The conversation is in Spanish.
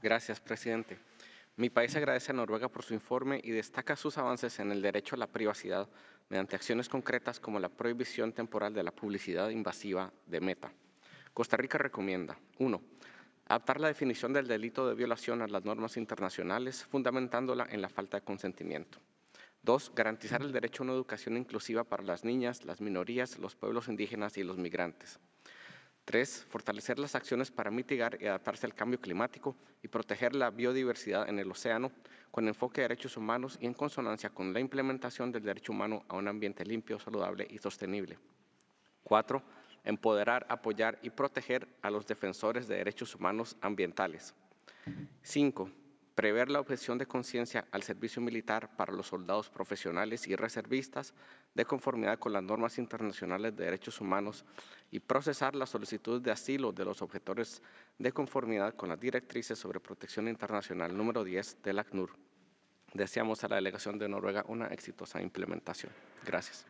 Gracias, presidente. Mi país agradece a Noruega por su informe y destaca sus avances en el derecho a la privacidad mediante acciones concretas como la prohibición temporal de la publicidad invasiva de Meta. Costa Rica recomienda: 1. Adaptar la definición del delito de violación a las normas internacionales, fundamentándola en la falta de consentimiento. 2. Garantizar el derecho a una educación inclusiva para las niñas, las minorías, los pueblos indígenas y los migrantes. 3. Fortalecer las acciones para mitigar y adaptarse al cambio climático y proteger la biodiversidad en el océano con enfoque de derechos humanos y en consonancia con la implementación del derecho humano a un ambiente limpio, saludable y sostenible. 4. Empoderar, apoyar y proteger a los defensores de derechos humanos ambientales. 5. Prever la objeción de conciencia al servicio militar para los soldados profesionales y reservistas de conformidad con las normas internacionales de derechos humanos y procesar las solicitudes de asilo de los objetores de conformidad con las directrices sobre protección internacional número 10 del ACNUR. Deseamos a la delegación de Noruega una exitosa implementación. Gracias.